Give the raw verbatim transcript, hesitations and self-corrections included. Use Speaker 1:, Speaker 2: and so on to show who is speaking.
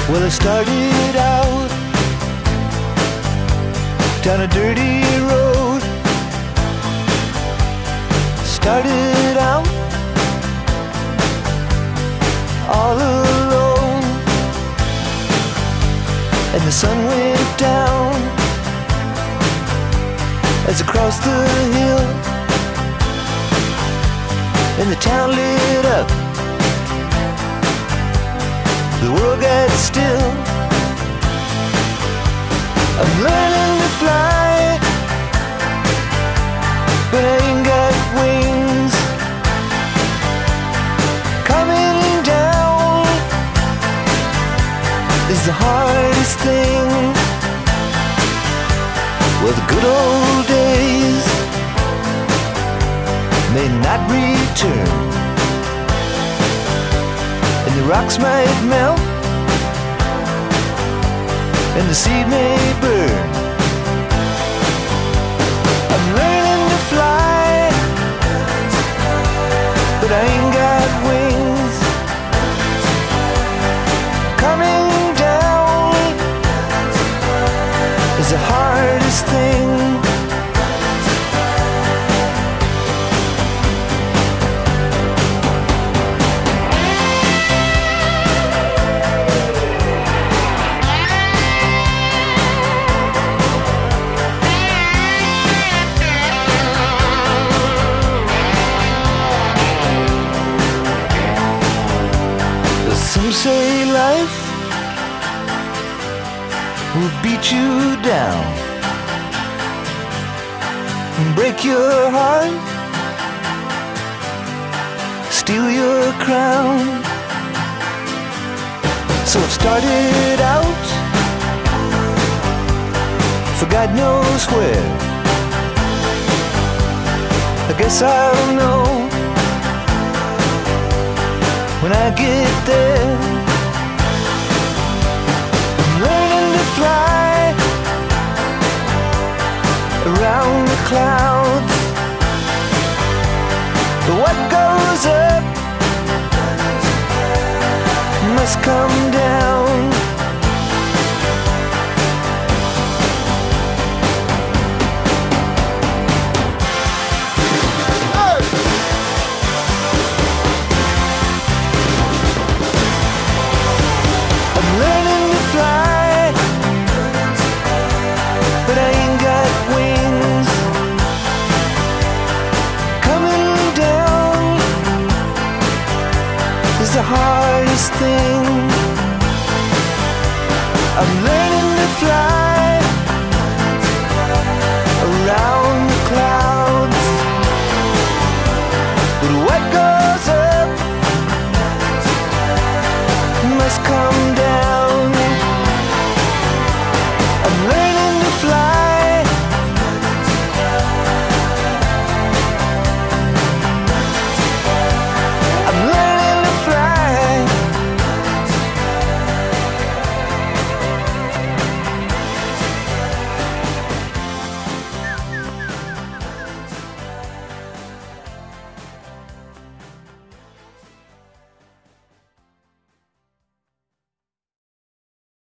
Speaker 1: Well, I started out down a dirty road. Started out all alone, and the sun went down as I crossed the hill, and the town lit up. The world got still. I'm learning to fly, but I ain't got wings. Coming down is the hardest thing. Well, the good old days may not return, and the rocks might melt, and the sea may burn. I'm learning to fly, but I ain't got wings. Coming down is the hardest thing. Some say life will beat you down and break your heart, steal your crown. So I've started out for God knows where. I guess I'll know when I get there. I'm learning to fly around the clouds, but what goes up must come down. But I ain't got wings. Coming down is the hardest thing. I'm learning to fly around the clouds, but what goes up must come down.